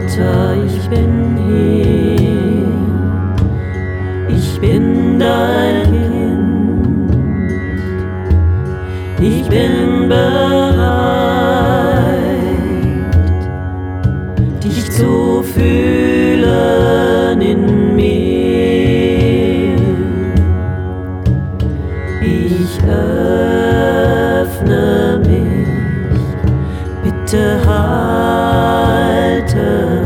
Vater, ich bin hier, ich bin dein Kind, ich bin bereit, dich zu fühlen in mir. Ich öffne mich, bitte halte